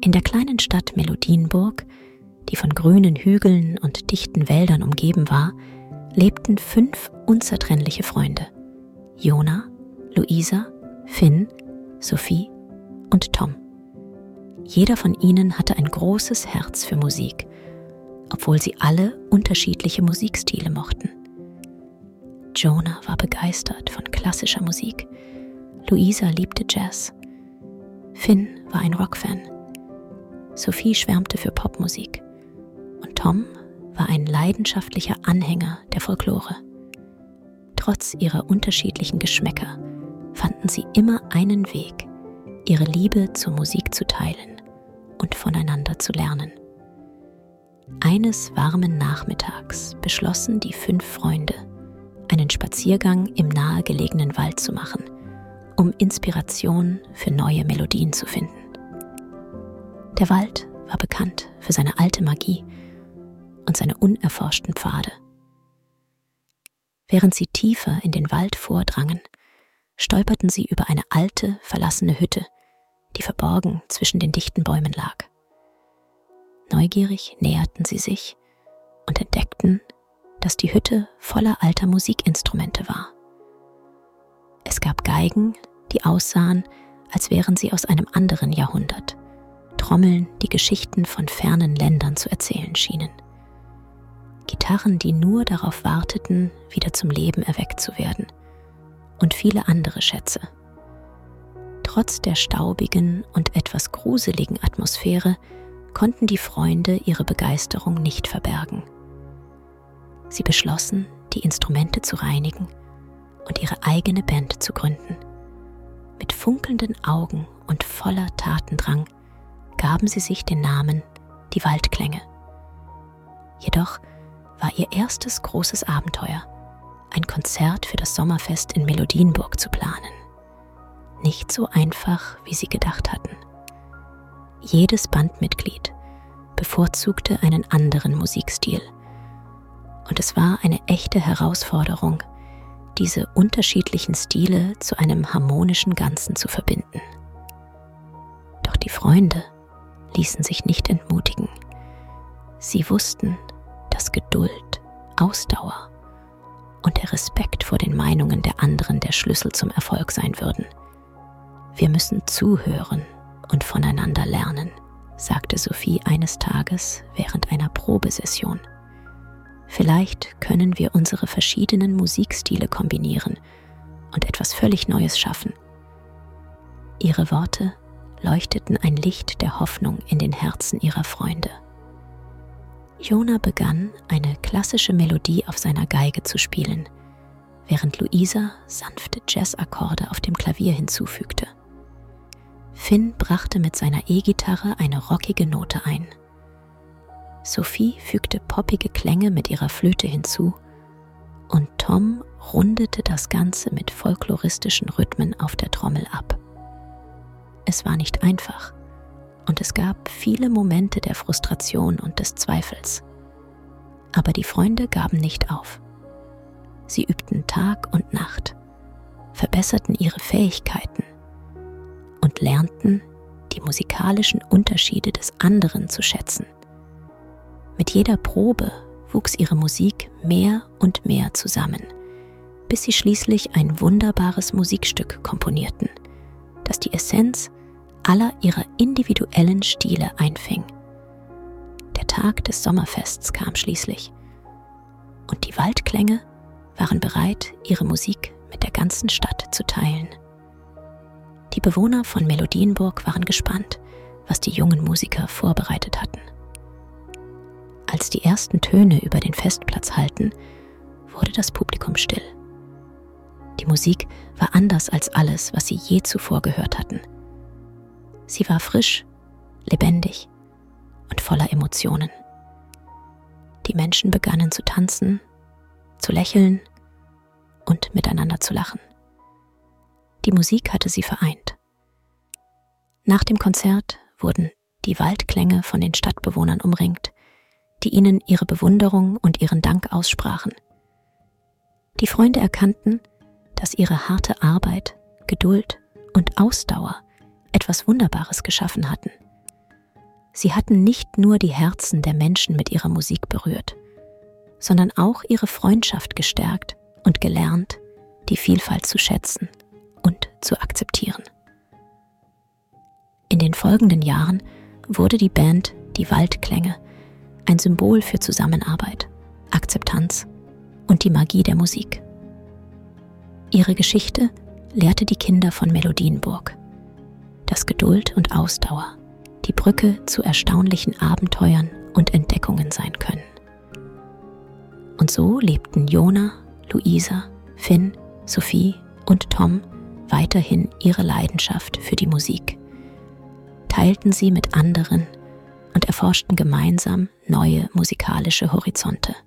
In der kleinen Stadt Melodienburg, die von grünen Hügeln und dichten Wäldern umgeben war, lebten 5 unzertrennliche Freunde: Jona, Luisa, Finn, Sophie und Tom. Jeder von ihnen hatte ein großes Herz für Musik, obwohl sie alle unterschiedliche Musikstile mochten. Jona war begeistert von klassischer Musik, Luisa liebte Jazz, Finn war ein Rockfan, Sophie schwärmte für Popmusik und Tom war ein leidenschaftlicher Anhänger der Folklore. Trotz ihrer unterschiedlichen Geschmäcker fanden sie immer einen Weg, ihre Liebe zur Musik zu teilen und voneinander zu lernen. Eines warmen Nachmittags beschlossen die 5 Freunde, einen Spaziergang im nahegelegenen Wald zu machen, um Inspiration für neue Melodien zu finden. Der Wald war bekannt für seine alte Magie und seine unerforschten Pfade. Während sie tiefer in den Wald vordrangen, stolperten sie über eine alte, verlassene Hütte, die verborgen zwischen den dichten Bäumen lag. Neugierig näherten sie sich und entdeckten, dass die Hütte voller alter Musikinstrumente war. Es gab Geigen, die aussahen, als wären sie aus einem anderen Jahrhundert, Trommeln, die Geschichten von fernen Ländern zu erzählen schienen. Gitarren, die nur darauf warteten, wieder zum Leben erweckt zu werden, und viele andere Schätze. Trotz der staubigen und etwas gruseligen Atmosphäre konnten die Freunde ihre Begeisterung nicht verbergen. Sie beschlossen, die Instrumente zu reinigen und ihre eigene Band zu gründen. Mit funkelnden Augen und voller Tatendrang gaben sie sich den Namen die Waldklänge. Jedoch war ihr erstes großes Abenteuer, ein Konzert für das Sommerfest in Melodienburg zu planen. Nicht so einfach, wie sie gedacht hatten. Jedes Bandmitglied bevorzugte einen anderen Musikstil. Und es war eine echte Herausforderung, diese unterschiedlichen Stile zu einem harmonischen Ganzen zu verbinden. Doch die Freunde ließen sich nicht entmutigen. Sie wussten, dass Geduld, Ausdauer und der Respekt vor den Meinungen der anderen der Schlüssel zum Erfolg sein würden. Wir müssen zuhören und voneinander lernen, sagte Sophie eines Tages während einer Probesession. Vielleicht können wir unsere verschiedenen Musikstile kombinieren und etwas völlig Neues schaffen. Ihre Worte leuchteten ein Licht der Hoffnung in den Herzen ihrer Freunde. Jona begann, eine klassische Melodie auf seiner Geige zu spielen, während Luisa sanfte Jazzakkorde auf dem Klavier hinzufügte. Finn brachte mit seiner E-Gitarre eine rockige Note ein. Sophie fügte poppige Klänge mit ihrer Flöte hinzu und Tom rundete das Ganze mit folkloristischen Rhythmen auf der Trommel ab. Es war nicht einfach und es gab viele Momente der Frustration und des Zweifels. Aber die Freunde gaben nicht auf. Sie übten Tag und Nacht, verbesserten ihre Fähigkeiten und lernten, die musikalischen Unterschiede des anderen zu schätzen. Mit jeder Probe wuchs ihre Musik mehr und mehr zusammen, bis sie schließlich ein wunderbares Musikstück komponierten, das die Essenz aller ihrer individuellen Stile einfing. Der Tag des Sommerfests kam schließlich und die Waldklänge waren bereit, ihre Musik mit der ganzen Stadt zu teilen. Die Bewohner von Melodienburg waren gespannt, was die jungen Musiker vorbereitet hatten. Als die ersten Töne über den Festplatz hallten, wurde das Publikum still. Die Musik war anders als alles, was sie je zuvor gehört hatten. Sie war frisch, lebendig und voller Emotionen. Die Menschen begannen zu tanzen, zu lächeln und miteinander zu lachen. Die Musik hatte sie vereint. Nach dem Konzert wurden die Waldklänge von den Stadtbewohnern umringt, die ihnen ihre Bewunderung und ihren Dank aussprachen. Die Freunde erkannten, dass ihre harte Arbeit, Geduld und Ausdauer etwas Wunderbares geschaffen hatten. Sie hatten nicht nur die Herzen der Menschen mit ihrer Musik berührt, sondern auch ihre Freundschaft gestärkt und gelernt, die Vielfalt zu schätzen und zu akzeptieren. In den folgenden Jahren wurde die Band Die Waldklänge ein Symbol für Zusammenarbeit, Akzeptanz und die Magie der Musik. Ihre Geschichte lehrte die Kinder von Melodienburg, dass Geduld und Ausdauer die Brücke zu erstaunlichen Abenteuern und Entdeckungen sein können. Und so lebten Jona, Luisa, Finn, Sophie und Tom weiterhin ihre Leidenschaft für die Musik, teilten sie mit anderen und erforschten gemeinsam neue musikalische Horizonte.